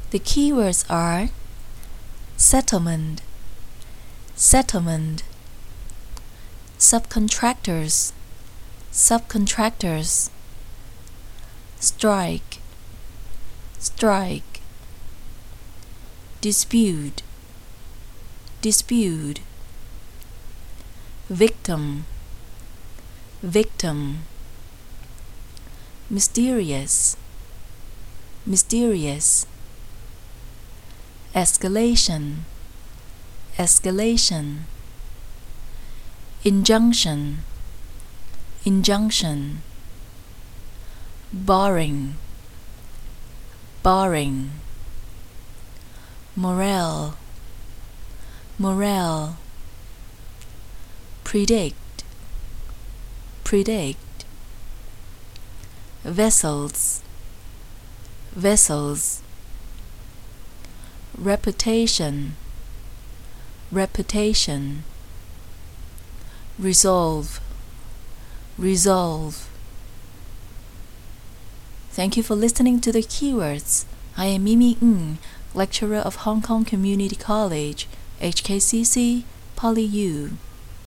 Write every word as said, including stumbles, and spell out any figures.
The keywords are settlement, settlement, subcontractors, subcontractors, strike, strike, dispute, dispute, victim, victim, mysterious, mysterious, escalation, escalation, injunction, injunction, barring, barring, morale, morale, predict, predict, vessels, vessels, reputation, reputation, resolve, resolve. Thank you for listening to the keywords. I am Mimi Ng, lecturer of Hong Kong Community College, H K C C, Poly U.